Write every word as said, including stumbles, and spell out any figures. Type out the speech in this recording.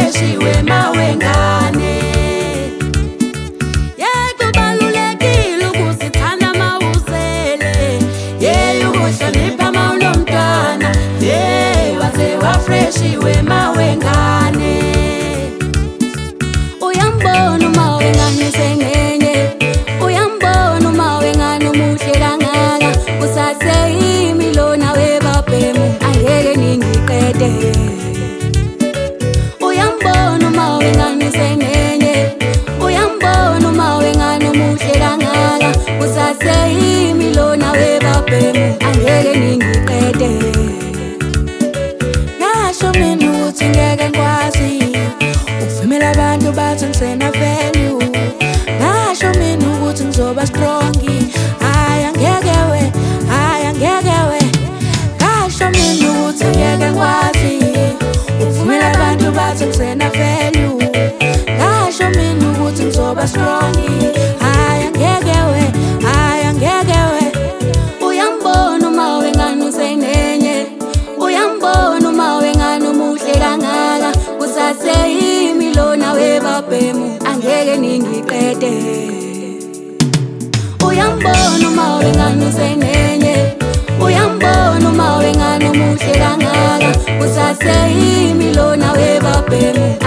fresh wema wengane. Yeke balulekile ukusithanda mawuzele, yeah ukuhlonipha mawunomntwana, yeah waze wa fresh wema wengane. Uyambona uma wengane sengenye, uyambona uma wengane umuhle kangaka, kusase yimi lona webabhemu angeke ningiqede. Uyambona uma wengane sengenye, uyambona uma wengane umuhle kangaka, kusase yimi lona webabhemu angeke ningiqede. Ngasho mina ukuthi ngeke ngikwazi ukuvumela abantu bathi ngisena value. Ngasho mina ukuthi ngizoba strong, hayi angeke we, hayi angeke we. Ngasho mina ukuthi ngeke ngikwazi ukuvumela abantu bathi ngisena value. Ngasho mina ukuthi ngizoba strong, hayi angeke we, hayi angeke we. Uyambona uma wengane usenenye, uyambona uma wengane umuhle kangaka, kusase yimi lona webabhemu angeke ningiqede. Uyambona uma wengane usenenye, uyambona uma wengane umuhle kangaka, kusase yimi lona webabhemu